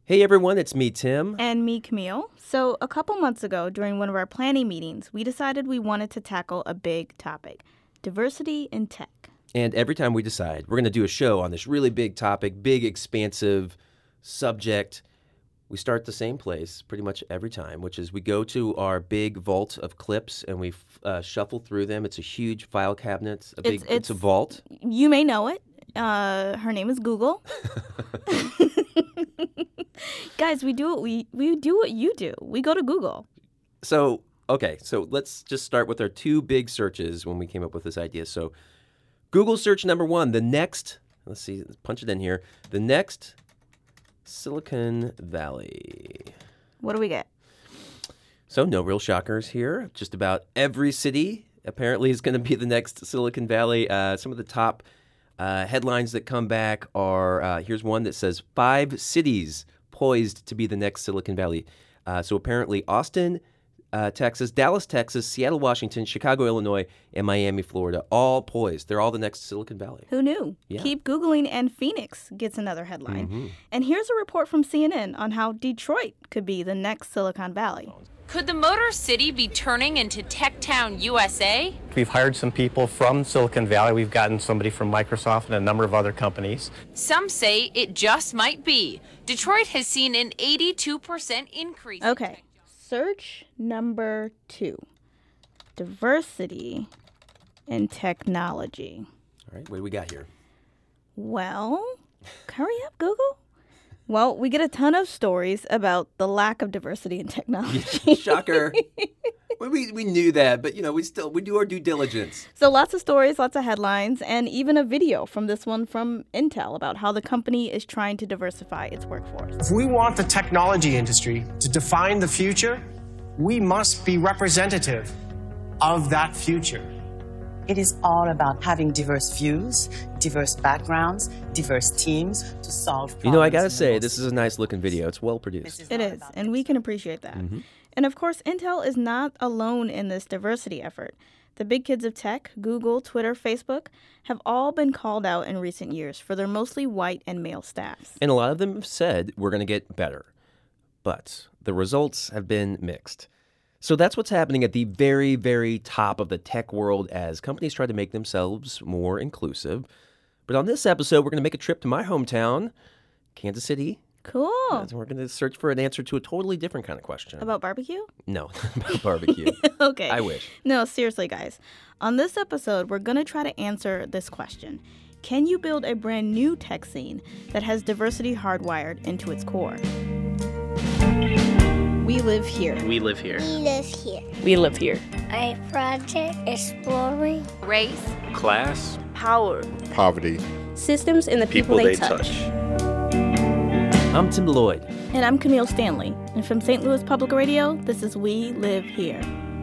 Hey everyone, it's me, Tim. And me, Camille. So a couple months ago, during one of our planning meetings, we decided we wanted to tackle a big topic, diversity in tech. And every time we decide we're going to do a show on this really big topic, big, expansive subject, we start the same place pretty much every time, which is we go to our big vault of clips and we shuffle through them. It's a huge file cabinet. It's a vault. You may know it. Her name is Google. Guys, we do what you do. We go to Google. So let's just start with our two big searches when we came up with this idea. So Google search number one, let's punch it in here. The next Silicon Valley. What do we get? So no real shockers here. Just about every city apparently is going to be the next Silicon Valley. Some of the top headlines that come back are, here's one that says 5 cities poised to be the next Silicon Valley. So apparently Austin, Texas, Dallas, Texas, Seattle, Washington, Chicago, Illinois, and Miami, Florida, all poised. They're all the next Silicon Valley. Who knew? Yeah. Keep Googling and Phoenix gets another headline. Mm-hmm. And here's a report from CNN on how Detroit could be the next Silicon Valley. Could the Motor City be turning into Tech Town USA? We've hired some people from Silicon Valley. We've gotten somebody from Microsoft and a number of other companies. Some say it just might be. Detroit has seen an 82% increase. Okay, search number 2, diversity in technology. All right, what do we got here? Well, hurry up, Google. Well, we get a ton of stories about the lack of diversity in technology. Shocker. We knew that, but we do our due diligence. So lots of stories, lots of headlines, and even a video from this one from Intel about how the company is trying to diversify its workforce. If we want the technology industry to define the future, we must be representative of that future. It is all about having diverse views, diverse backgrounds, diverse teams to solve problems. I got to say, this is a nice looking video. It's well produced. It is, and we can appreciate that. Mm-hmm. And of course, Intel is not alone in this diversity effort. The big kids of tech, Google, Twitter, Facebook, have all been called out in recent years for their mostly white and male staffs. And a lot of them have said we're going to get better. But the results have been mixed. So that's what's happening at the very, very top of the tech world as companies try to make themselves more inclusive. But on this episode, we're going to make a trip to my hometown, Kansas City. Cool. So we're going to search for an answer to a totally different kind of question. About barbecue? No, about barbecue. Okay. I wish. No, seriously, guys. On this episode, we're going to try to answer this question. Can you build a brand new tech scene that has diversity hardwired into its core? We live here. We live here. We live here. We live here. A project exploring Race. Class. Power. Poverty. Systems and the people they touch. I'm Tim Lloyd. And I'm Camille Stanley. And from St. Louis Public Radio, this is We Live Here.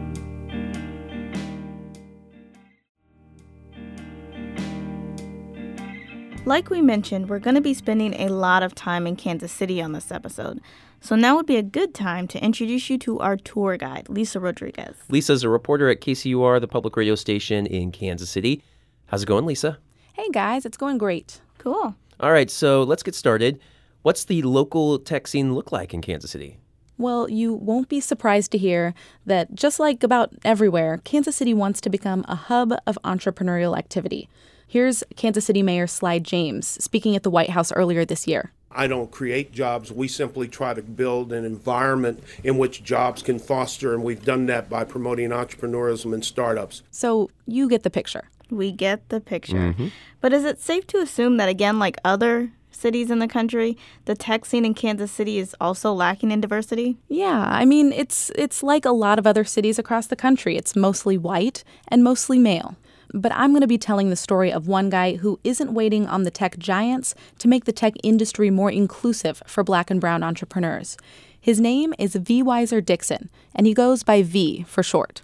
Like we mentioned, we're going to be spending a lot of time in Kansas City on this episode. So now would be a good time to introduce you to our tour guide, Lisa Rodriguez. Lisa's a reporter at KCUR, the public radio station in Kansas City. How's it going, Lisa? Hey, guys. It's going great. Cool. All right, so let's get started. What's the local tech scene look like in Kansas City? Well, you won't be surprised to hear that just like about everywhere, Kansas City wants to become a hub of entrepreneurial activity. Here's Kansas City Mayor Slide James speaking at the White House earlier this year. I don't create jobs. We simply try to build an environment in which jobs can foster, and we've done that by promoting entrepreneurship and startups. So you get the picture. We get the picture. Mm-hmm. But is it safe to assume that, again, like other cities in the country, the tech scene in Kansas City is also lacking in diversity? Yeah, I mean, it's like a lot of other cities across the country. It's mostly white and mostly male. But I'm going to be telling the story of one guy who isn't waiting on the tech giants to make the tech industry more inclusive for Black and brown entrepreneurs. His name is V. Weiser Dixon, and he goes by V for short.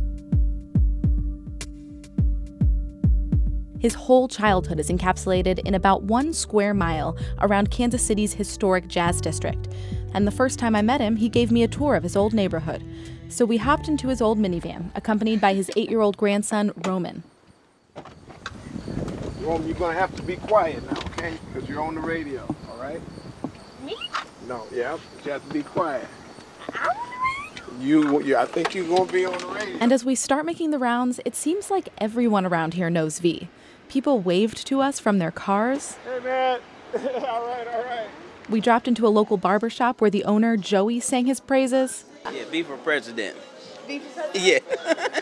His whole childhood is encapsulated in about 1 square mile around Kansas City's historic Jazz District. And the first time I met him, he gave me a tour of his old neighborhood. So we hopped into his old minivan, accompanied by his 8-year-old grandson, Roman. Roman, you're going to have to be quiet now, okay? Because you're on the radio, all right? Me? No, yeah, you have to be quiet. I think you're going to be on the radio. And as we start making the rounds, it seems like everyone around here knows V. People waved to us from their cars. Hey, man. All right. We dropped into a local barbershop where the owner, Joey, sang his praises. Yeah, V for president. V for president? Yeah.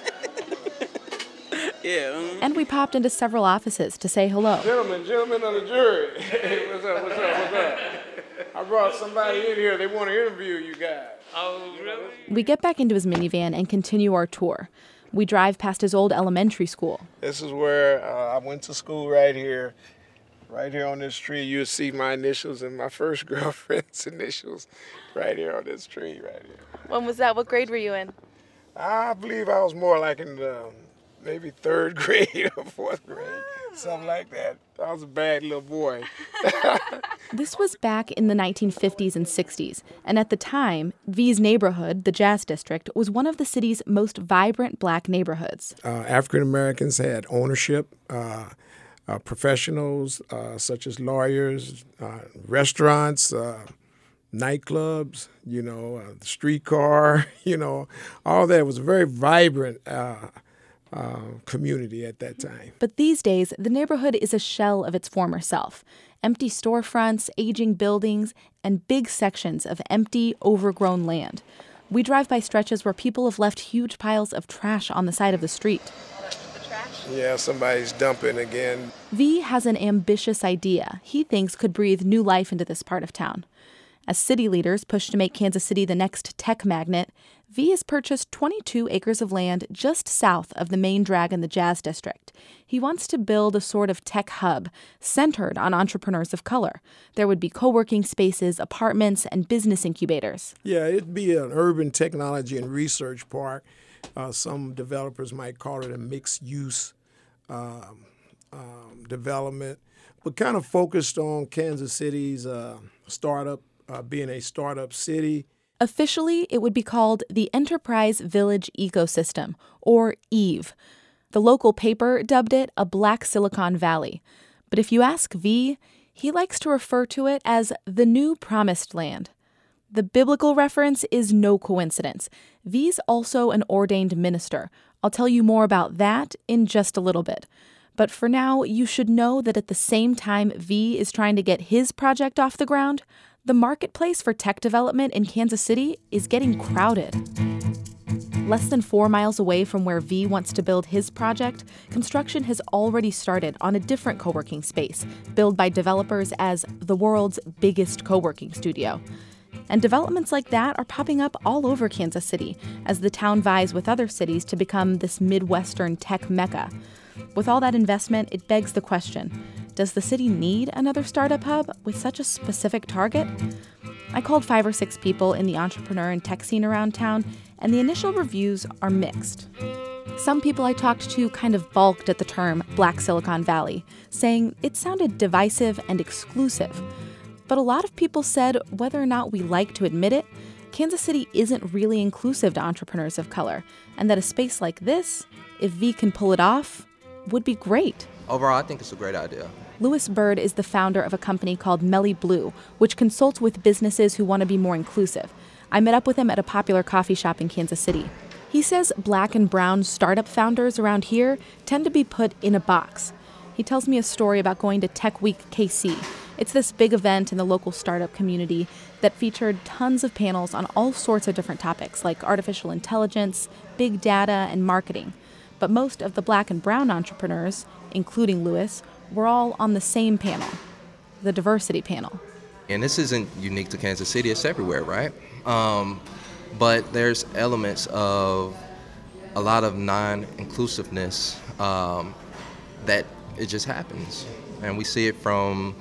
Yeah. And we popped into several offices to say hello. Gentlemen of the jury. Hey, what's up? I brought somebody in here. They want to interview you guys. Oh, really? We get back into his minivan and continue our tour. We drive past his old elementary school. This is where I went to school right here. Right here on this tree, you'll see my initials and my first girlfriend's initials right here on this tree right here. When was that? What grade were you in? I believe I was more like in the maybe 3rd grade or 4th grade, something like that. I was a bad little boy. This was back in the 1950s and 60s, and at the time, V's neighborhood, the Jazz District, was one of the city's most vibrant black neighborhoods. African Americans had ownership. Professionals such as lawyers, restaurants, nightclubs, the streetcar, all that. It was a very vibrant community at that time. But these days, the neighborhood is a shell of its former self. Empty storefronts, aging buildings, and big sections of empty, overgrown land. We drive by stretches where people have left huge piles of trash on the side of the street. Yeah, somebody's dumping again. V has an ambitious idea he thinks could breathe new life into this part of town. As city leaders push to make Kansas City the next tech magnet, V has purchased 22 acres of land just south of the main drag in the Jazz District. He wants to build a sort of tech hub centered on entrepreneurs of color. There would be co-working spaces, apartments, and business incubators. Yeah, it'd be an urban technology and research park. Some developers might call it a mixed-use development, but kind of focused on Kansas City's startup, being a startup city. Officially, it would be called the Enterprise Village Ecosystem, or EVE. The local paper dubbed it a Black Silicon Valley. But if you ask V, he likes to refer to it as the New Promised Land. The biblical reference is no coincidence. V's also an ordained minister. I'll tell you more about that in just a little bit. But for now, you should know that at the same time V is trying to get his project off the ground, the marketplace for tech development in Kansas City is getting crowded. Less than 4 miles away from where V wants to build his project, construction has already started on a different co-working space, billed by developers as the world's biggest co-working studio. And developments like that are popping up all over Kansas City as the town vies with other cities to become this Midwestern tech mecca. With all that investment, it begs the question, does the city need another startup hub with such a specific target? I called 5 or 6 people in the entrepreneur and tech scene around town, and the initial reviews are mixed. Some people I talked to kind of balked at the term Black Silicon Valley, saying it sounded divisive and exclusive. But a lot of people said whether or not we like to admit it, Kansas City isn't really inclusive to entrepreneurs of color, and that a space like this, if V can pull it off, would be great. Overall, I think it's a great idea. Lewis Bird is the founder of a company called Melly Blue, which consults with businesses who want to be more inclusive. I met up with him at a popular coffee shop in Kansas City. He says black and brown startup founders around here tend to be put in a box. He tells me a story about going to Tech Week KC. It's this big event in the local startup community that featured tons of panels on all sorts of different topics like artificial intelligence, big data, and marketing. But most of the black and brown entrepreneurs, including Lewis, were all on the same panel, the diversity panel. And this isn't unique to Kansas City, it's everywhere, right? But there's elements of a lot of non-inclusiveness that it just happens. And we see it from,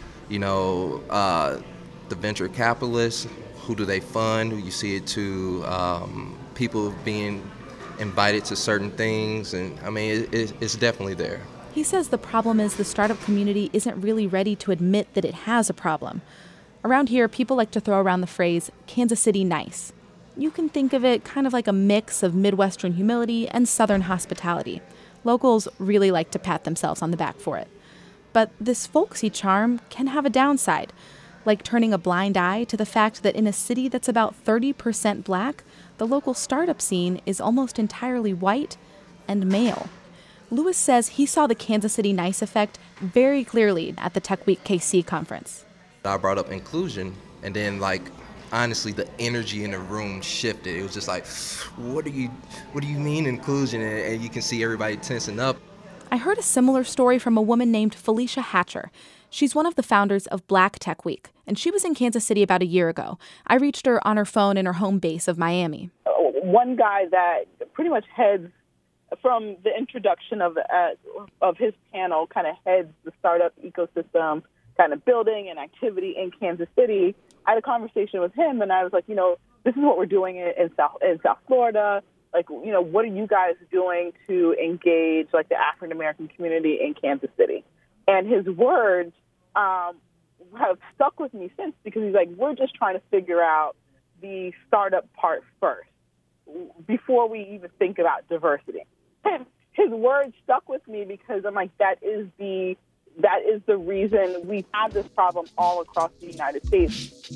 the venture capitalists, who do they fund? You see it to people being invited to certain things, and I mean, it's definitely there. He says the problem is the startup community isn't really ready to admit that it has a problem. Around here, people like to throw around the phrase, Kansas City nice. You can think of it kind of like a mix of Midwestern humility and Southern hospitality. Locals really like to pat themselves on the back for it. But this folksy charm can have a downside. like turning a blind eye to the fact that in a city that's about 30% black, the local startup scene is almost entirely white and male. Lewis says he saw the Kansas City nice effect very clearly at the Tech Week KC conference. I brought up inclusion, and then honestly, the energy in the room shifted. It was just like, what do you mean inclusion? And you can see everybody tensing up. I heard a similar story from a woman named Felicia Hatcher. She's one of the founders of Black Tech Week, and she was in Kansas City about a year ago. I reached her on her phone in her home base of Miami. One guy that pretty much heads, from the introduction of his panel, kind of heads the startup ecosystem, kind of building and activity in Kansas City. I had a conversation with him, and I was like, this is what we're doing in South Florida. Like, what are you guys doing to engage, like, the African American community in Kansas City? And his words have stuck with me since, because he's like, we're just trying to figure out the startup part first before we even think about diversity. And his words stuck with me because I'm like, that is the reason we have this problem all across the United States.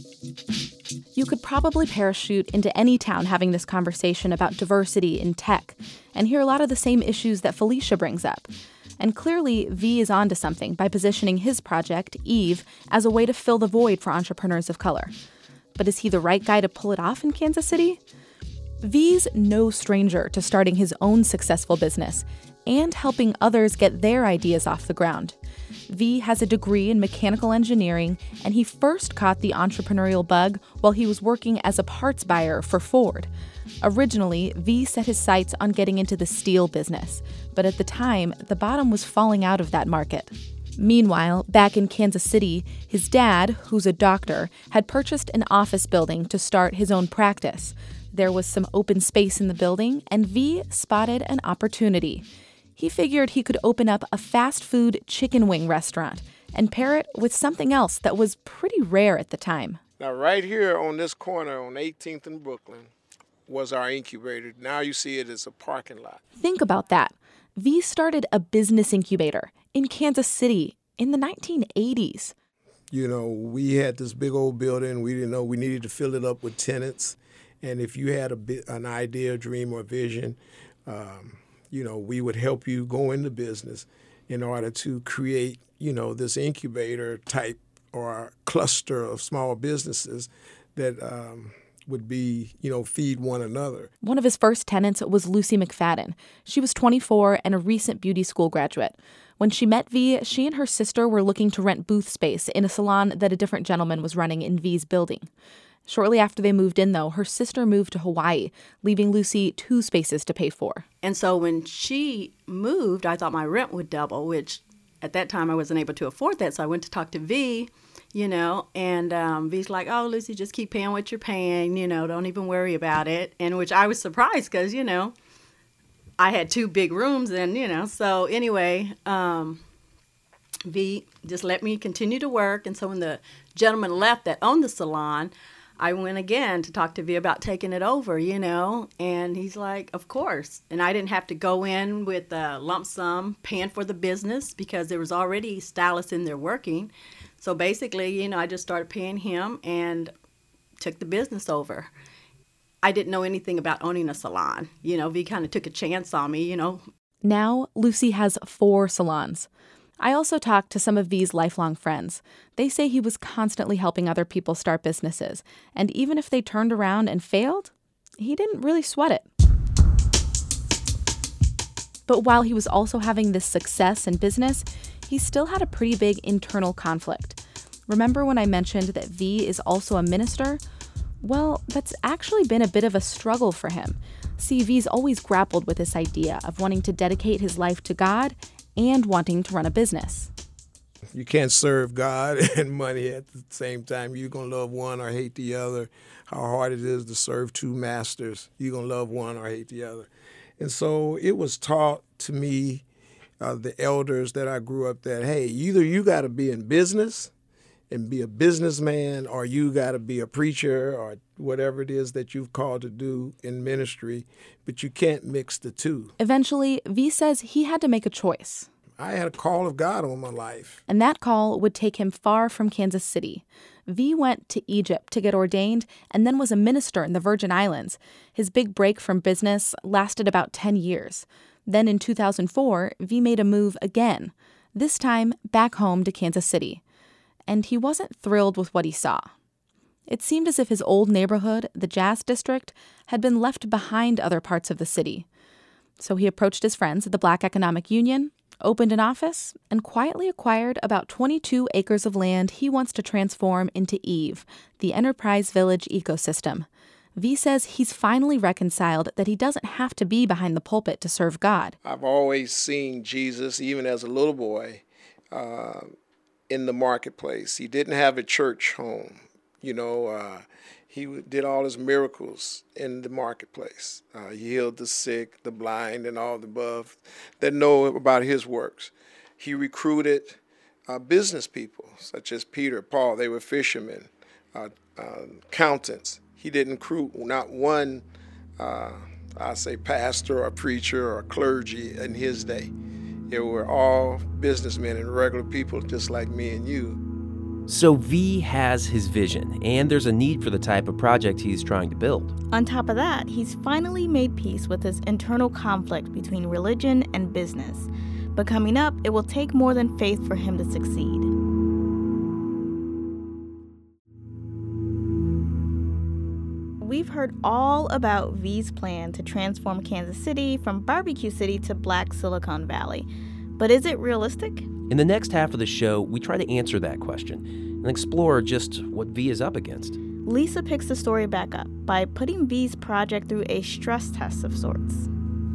You could probably parachute into any town having this conversation about diversity in tech and hear a lot of the same issues that Felicia brings up. And clearly, V is onto something by positioning his project, Eve, as a way to fill the void for entrepreneurs of color. But is he the right guy to pull it off in Kansas City? V's no stranger to starting his own successful business and helping others get their ideas off the ground. V has a degree in mechanical engineering, and he first caught the entrepreneurial bug while he was working as a parts buyer for Ford. Originally, V set his sights on getting into the steel business, but at the time, the bottom was falling out of that market. Meanwhile, back in Kansas City, his dad, who's a doctor, had purchased an office building to start his own practice. There was some open space in the building, and V spotted an opportunity. He figured he could open up a fast food chicken wing restaurant and pair it with something else that was pretty rare at the time. Now, right here on this corner on 18th and Brooklyn was our incubator. Now you see it as a parking lot. Think about that. V started a business incubator in Kansas City in the 1980s. We had this big old building. We didn't know we needed to fill it up with tenants. And if you had an idea, dream, or vision, we would help you go into business in order to create, this incubator type or cluster of small businesses that would be, feed one another. One of his first tenants was Lucy McFadden. She was 24 and a recent beauty school graduate. When she met V, she and her sister were looking to rent booth space in a salon that a different gentleman was running in V's building. Shortly after they moved in, though, her sister moved to Hawaii, leaving Lucy 2 spaces to pay for. And so when she moved, I thought my rent would double, which at that time I wasn't able to afford that. So I went to talk to V, and V's like, oh, Lucy, just keep paying what you're paying, don't even worry about it. And which I was surprised because, I had 2 big rooms and, so anyway, V just let me continue to work. And so when the gentleman left that owned the salon, I went again to talk to V about taking it over, and he's like, of course. And I didn't have to go in with a lump sum paying for the business because there was already stylists in there working. So basically, I just started paying him and took the business over. I didn't know anything about owning a salon. V kind of took a chance on me, Now, Lucy has 4 salons. I also talked to some of V's lifelong friends. They say he was constantly helping other people start businesses, and even if they turned around and failed, he didn't really sweat it. But while he was also having this success in business, he still had a pretty big internal conflict. Remember when I mentioned that V is also a minister? Well, that's actually been a bit of a struggle for him. See, V's always grappled with this idea of wanting to dedicate his life to God and wanting to run a business. You can't serve God and money at the same time. You're going to love one or hate the other. How hard it is to serve 2 masters. You're going to love one or hate the other. And so it was taught to me, the elders that I grew up that, hey, either you got to be in business and be a businessman, or you got to be a preacher or whatever it is that you've called to do in ministry, but you can't mix the two. Eventually, V says he had to make a choice. I had a call of God on my life. And that call would take him far from Kansas City. V went to Egypt to get ordained and then was a minister in the Virgin Islands. His big break from business lasted about 10 years. Then in 2004, V made a move again, this time back home to Kansas City. And he wasn't thrilled with what he saw. It seemed as if his old neighborhood, the Jazz District, had been left behind other parts of the city. So he approached his friends at the Black Economic Union, opened an office, and quietly acquired about 22 acres of land he wants to transform into EVE, the Enterprise Village ecosystem. V says he's finally reconciled that he doesn't have to be behind the pulpit to serve God. I've always seen Jesus, even as a little boy, in the marketplace. He didn't have a church home. He did all his miracles in the marketplace. He healed the sick, the blind, and all the above that know about his works. He recruited business people, such as Peter, Paul. They were fishermen, accountants. He didn't recruit not one, pastor or preacher or clergy in his day. They were all businessmen and regular people just like me and you. So V has his vision, and there's a need for the type of project he's trying to build. On top of that, he's finally made peace with his internal conflict between religion and business. But coming up, it will take more than faith for him to succeed. We've heard all about V's plan to transform Kansas City from Barbecue City to Black Silicon Valley. But is it realistic? In the next half of the show, we try to answer that question and explore just what V is up against. Lisa picks the story back up by putting V's project through a stress test of sorts.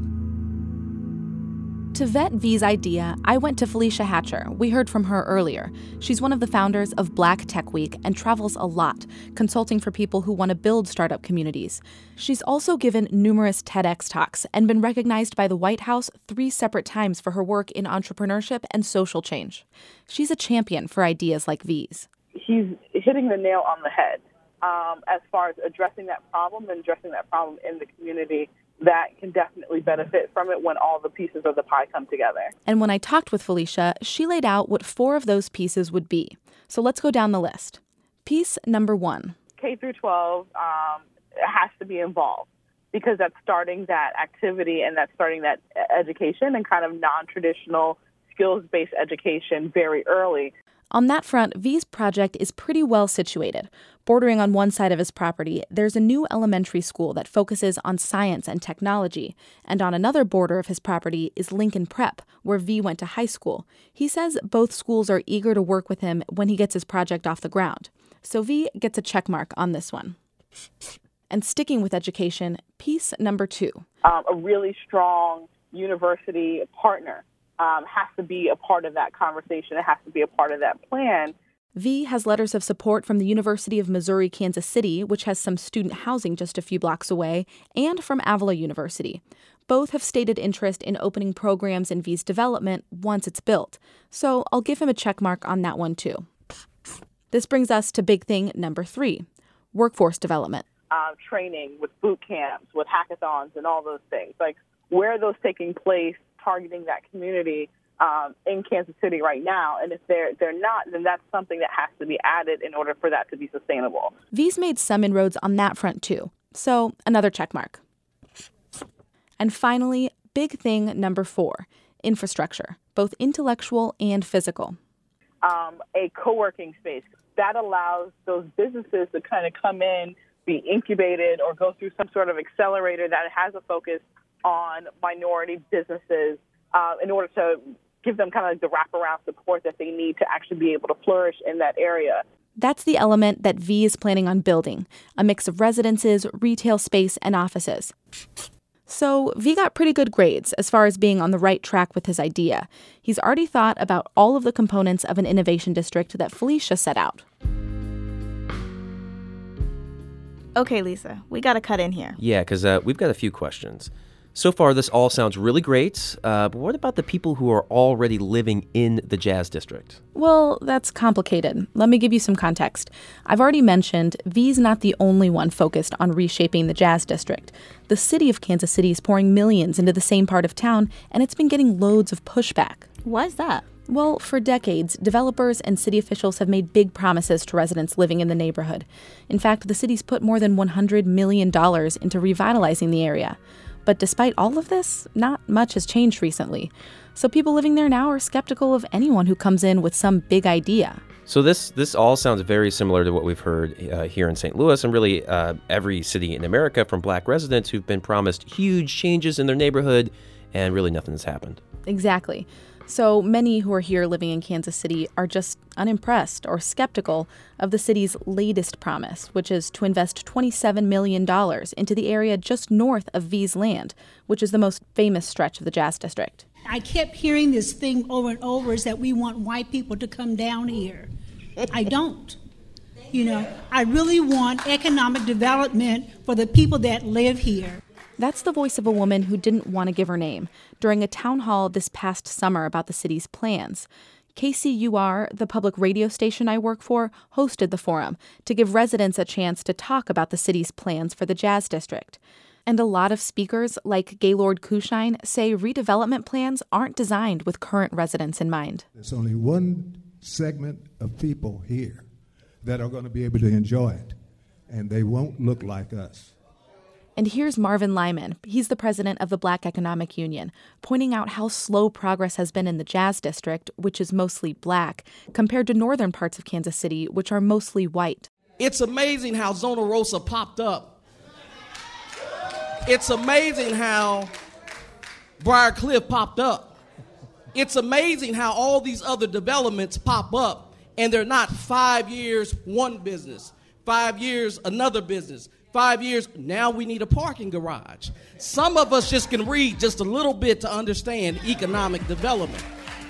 To vet V's idea, I went to Felicia Hatcher. We heard from her earlier. She's one of the founders of Black Tech Week and travels a lot, consulting for people who want to build startup communities. She's also given numerous TEDx talks and been recognized by the White House 3 separate times for her work in entrepreneurship and social change. She's a champion for ideas like V's. He's hitting the nail on the head as far as addressing that problem and addressing that problem in the community that can definitely benefit from it when all the pieces of the pie come together. And when I talked with Felicia, she laid out what 4 of those pieces would be. So let's go down the list. Piece number 1. K through 12 has to be involved because that's starting that activity and that's starting that education and kind of non-traditional skills-based education very early. On that front, V's project is pretty well situated. Bordering on one side of his property, there's a new elementary school that focuses on science and technology. And on another border of his property is Lincoln Prep, where V went to high school. He says both schools are eager to work with him when he gets his project off the ground. So V gets a check mark on this one. And sticking with education, piece number 2. A really strong university partner has to be a part of that conversation. It has to be a part of that plan. V has letters of support from the University of Missouri, Kansas City, which has some student housing just a few blocks away, and from Avila University. Both have stated interest in opening programs in V's development once it's built. So I'll give him a check mark on that one too. This brings us to big thing number 3, workforce development. Training with boot camps, with hackathons and all those things. Like, where are those taking place, targeting that community in Kansas City right now? And if they're not, then that's something that has to be added in order for that to be sustainable. V's made some inroads on that front too. So another check mark. And finally, big thing number 4, infrastructure, both intellectual and physical. A co-working space that allows those businesses to kind of come in, be incubated, or go through some sort of accelerator that has a focus on minority businesses in order to give them kind of like the wraparound support that they need to actually be able to flourish in that area. That's the element that V is planning on building, a mix of residences, retail space, and offices. So V got pretty good grades as far as being on the right track with his idea. He's already thought about all of the components of an innovation district that Felicia set out. Okay, Lisa, we got to cut in here. Yeah, because we've got a few questions. So far, this all sounds really great, but what about the people who are already living in the Jazz District? Well, that's complicated. Let me give you some context. I've already mentioned V's not the only one focused on reshaping the Jazz District. The city of Kansas City is pouring millions into the same part of town, and it's been getting loads of pushback. Why is that? Well, for decades, developers and city officials have made big promises to residents living in the neighborhood. In fact, the city's put more than $100 million into revitalizing the area. But despite all of this, not much has changed recently. So people living there now are skeptical of anyone who comes in with some big idea. So this all sounds very similar to what we've heard here in St. Louis and really every city in America from Black residents who've been promised huge changes in their neighborhood, and really nothing has happened. Exactly. So many who are here living in Kansas City are just unimpressed or skeptical of the city's latest promise, which is to invest $27 million into the area just north of V's land, which is the most famous stretch of the Jazz District. I kept hearing this thing over and over, is that we want white people to come down here. I don't. I really want economic development for the people that live here. That's the voice of a woman who didn't want to give her name during a town hall this past summer about the city's plans. KCUR, the public radio station I work for, hosted the forum to give residents a chance to talk about the city's plans for the Jazz District. And a lot of speakers, like Gaylord Kushine, say redevelopment plans aren't designed with current residents in mind. There's only one segment of people here that are going to be able to enjoy it, and they won't look like us. And here's Marvin Lyman. He's the president of the Black Economic Union, pointing out how slow progress has been in the Jazz District, which is mostly black, compared to northern parts of Kansas City, which are mostly white. It's amazing how Zona Rosa popped up. It's amazing how Briar Cliff popped up. It's amazing how all these other developments pop up, and they're not 5 years, one business, 5 years, another business. 5 years, now we need a parking garage. Some of us just can read just a little bit to understand economic development.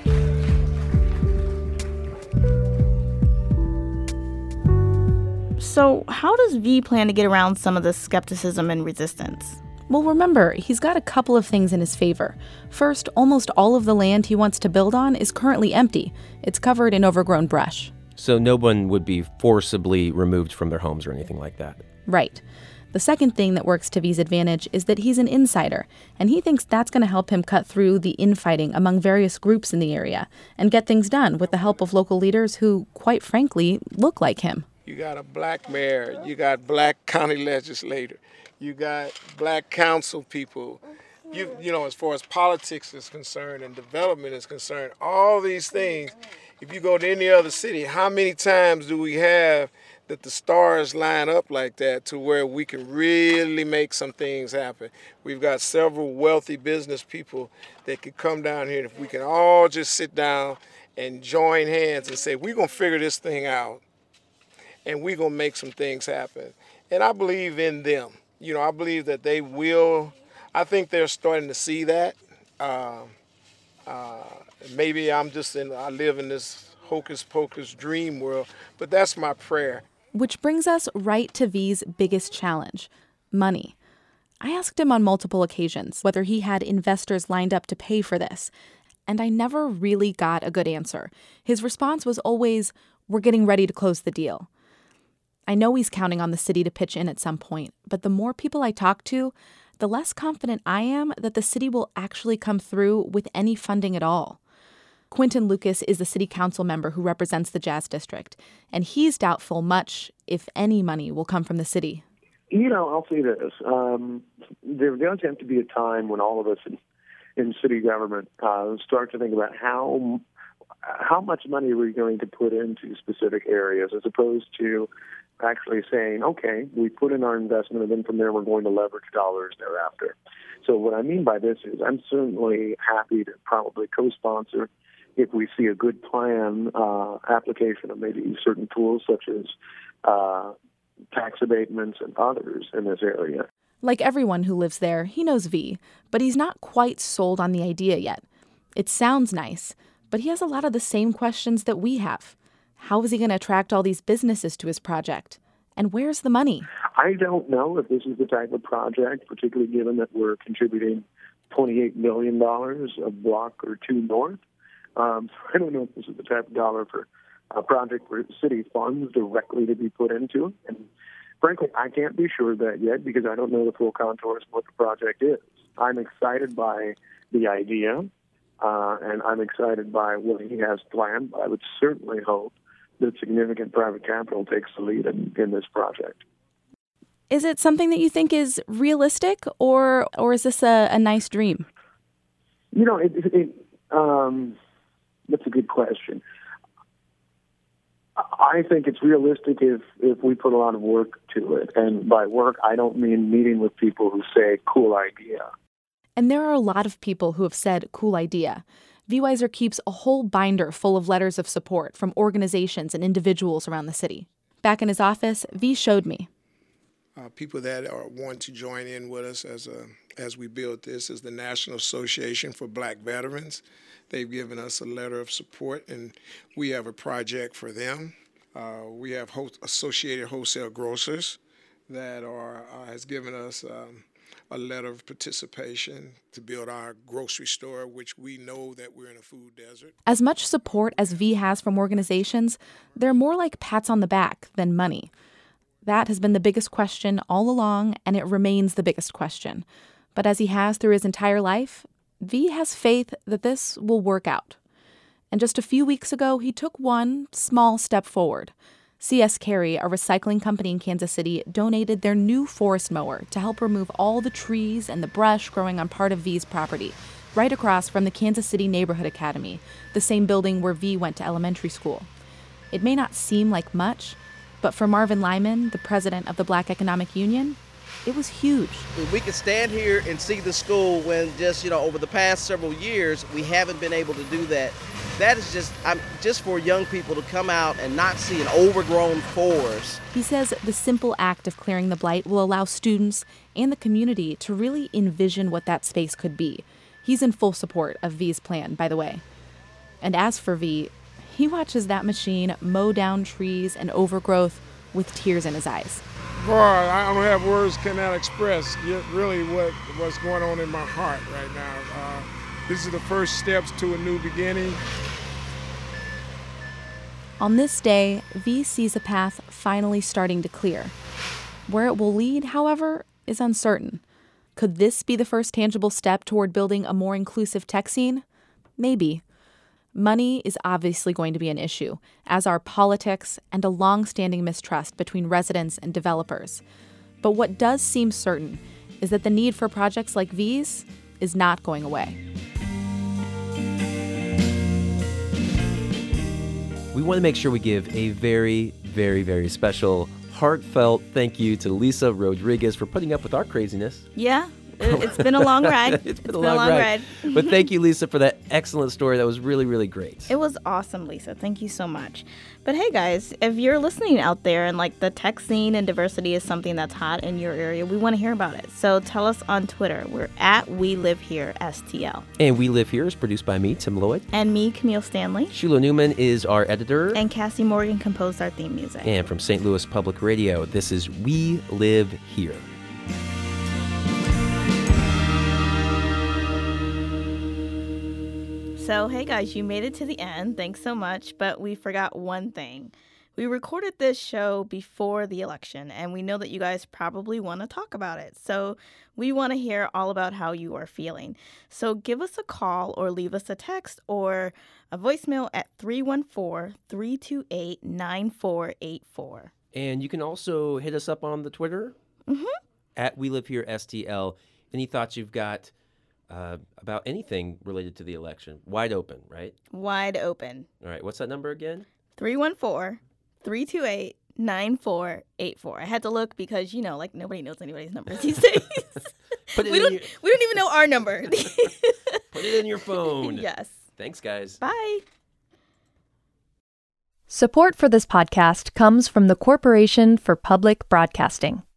So how does V plan to get around some of the skepticism and resistance? Well, remember, he's got a couple of things in his favor. First, almost all of the land he wants to build on is currently empty. It's covered in overgrown brush. So no one would be forcibly removed from their homes or anything like that. Right. The second thing that works to V's advantage is that he's an insider, and he thinks that's going to help him cut through the infighting among various groups in the area and get things done with the help of local leaders who, quite frankly, look like him. You got a black mayor, you got black county legislator, you got black council people. You know, as far as politics is concerned and development is concerned, all these things, if you go to any other city, how many times do we have that the stars line up like that to where we can really make some things happen? We've got several wealthy business people that could come down here, and if we can all just sit down and join hands and say, we're going to figure this thing out, and we're going to make some things happen. And I believe in them. You know, I believe that they will. I think they're starting to see that. Maybe I live in this hocus pocus dream world, but that's my prayer. Which brings us right to V's biggest challenge, money. I asked him on multiple occasions whether he had investors lined up to pay for this, and I never really got a good answer. His response was always, "We're getting ready to close the deal." I know he's counting on the city to pitch in at some point, but the more people I talk to, the less confident I am that the city will actually come through with any funding at all. Quentin Lucas is the city council member who represents the Jazz District, and he's doubtful much, if any, money will come from the city. You know, I'll say this. There does have to be a time when all of us in city government start to think about how much money are we going to put into specific areas, as opposed to actually saying, okay, we put in our investment, and then from there we're going to leverage dollars thereafter. So what I mean by this is I'm certainly happy to probably co-sponsor if we see a good plan, application of maybe certain tools such as tax abatements and others in this area. Like everyone who lives there, he knows V, but he's not quite sold on the idea yet. It sounds nice, but he has a lot of the same questions that we have. How is he going to attract all these businesses to his project? And where's the money? I don't know if this is the type of project, particularly given that we're contributing $28 million a block or two north. So I don't know if this is the type of dollar for a project where city funds directly to be put into it. And frankly, I can't be sure of that yet because I don't know the full contours of what the project is. I'm excited by the idea. and I'm excited by what he has planned. I would certainly hope that significant private capital takes the lead in this project. Is it something that you think is realistic, or is this a nice dream? You know, that's a good question. I think it's realistic if we put a lot of work to it. And by work, I don't mean meeting with people who say, cool idea. And there are a lot of people who have said, cool idea. V. Weiser keeps a whole binder full of letters of support from organizations and individuals around the city. Back in his office, V showed me. People that want to join in with us as we build this is the National Association for Black Veterans. They've given us a letter of support, and we have a project for them. We have Associated Wholesale Grocers that has given us a letter of participation to build our grocery store, which we know that we're in a food desert. As much support as V has from organizations, they're more like pats on the back than money. That has been the biggest question all along, and it remains the biggest question. But as he has through his entire life, V has faith that this will work out. And just a few weeks ago, he took one small step forward. C.S. Carey, a recycling company in Kansas City, donated their new forest mower to help remove all the trees and the brush growing on part of V's property, right across from the Kansas City Neighborhood Academy, the same building where V went to elementary school. It may not seem like much, but for Marvin Lyman, the president of the Black Economic Union, it was huge. We can stand here and see the school when just, over the past several years, we haven't been able to do that. That is just for young people to come out and not see an overgrown forest. He says the simple act of clearing the blight will allow students and the community to really envision what that space could be. He's in full support of V's plan, by the way. And as for V, he watches that machine mow down trees and overgrowth with tears in his eyes. Boy, I don't have words cannot express really what's going on in my heart right now. This is the first steps to a new beginning. On this day, V sees a path finally starting to clear. Where it will lead, however, is uncertain. Could this be the first tangible step toward building a more inclusive tech scene? Maybe. Money is obviously going to be an issue, as are politics and a long-standing mistrust between residents and developers. But what does seem certain is that the need for projects like V's is not going away. We want to make sure we give a very, very, very special, heartfelt thank you to Lisa Rodriguez for putting up with our craziness. Yeah. It's been a long ride. It's been a long ride. But thank you, Lisa, for that excellent story. That was really, really great. It was awesome, Lisa. Thank you so much. But hey, guys, if you're listening out there and the tech scene and diversity is something that's hot in your area, we want to hear about it. So tell us on Twitter. We're at WeLiveHereSTL. And We Live Here is produced by me, Tim Lloyd. And me, Camille Stanley. Sheila Newman is our editor. And Cassie Morgan composed our theme music. And from St. Louis Public Radio, this is We Live Here. So, hey guys, you made it to the end. Thanks so much. But we forgot one thing. We recorded this show before the election, and we know that you guys probably want to talk about it. So we want to hear all about how you are feeling. So give us a call or leave us a text or a voicemail at 314-328-9484. And you can also hit us up on the Twitter at We Live Here STL. Any thoughts you've got about anything related to the election? Wide open, right? Wide open. All right. What's that number again? 314-328-9484. I had to look because, nobody knows anybody's number these days. We don't even know our number. Put it in your phone. Yes. Thanks, guys. Bye. Support for this podcast comes from the Corporation for Public Broadcasting.